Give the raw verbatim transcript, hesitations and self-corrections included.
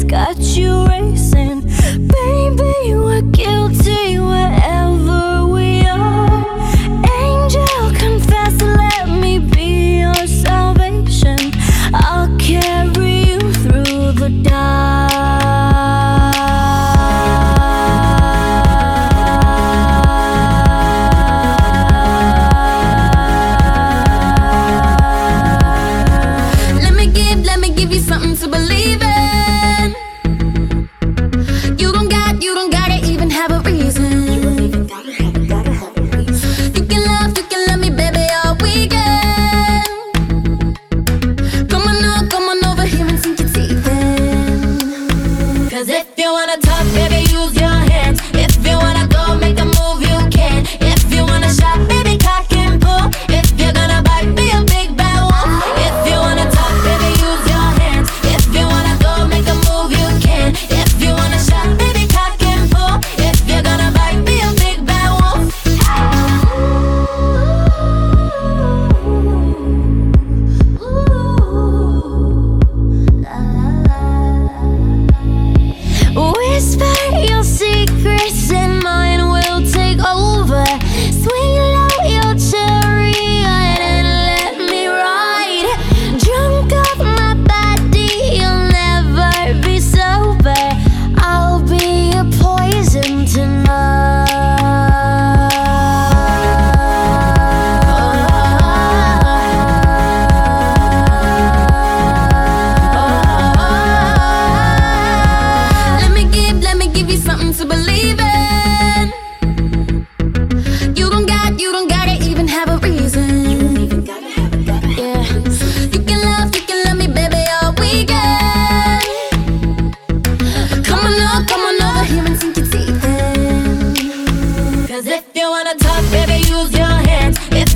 got you racing. Baby, we're guilty wherever we are. Angel, confess, let me be your salvation. I'll carry you through the dark. Let me give, let me give you something to believe in. You don't got, you don't gotta even have a reason. You don't even gotta have, gotta have a reason. You can love, you can love me, baby, all weekend. Come on now, come on over here and sink your teeth in. Cause if you wanna talk, baby, use your hands. If you wanna go, make a move, you can. If you wanna shop, baby, cock and pull. If you're gonna bite, be a big bad wolf. If you wanna talk, baby, use your hands. If you wanna go, make a move, you can. If you wanna shop, baby, cock and pull. If you're gonna bite, be a big bad wolf. Whisper your secrets and mine will take over. Swing low your chariot and let me ride. Drunk off my body, you'll never be sober. I'll be a poison tonight. Let me give, let me give you something to believe in. You don't got, you don't gotta even have a reason. You don't even gotta have, gotta have yeah. a reason. You can love, you can love me, baby, all weekend. Come on now, come on over here and sink your teeth in. Cause if you wanna talk, baby, use your hands. If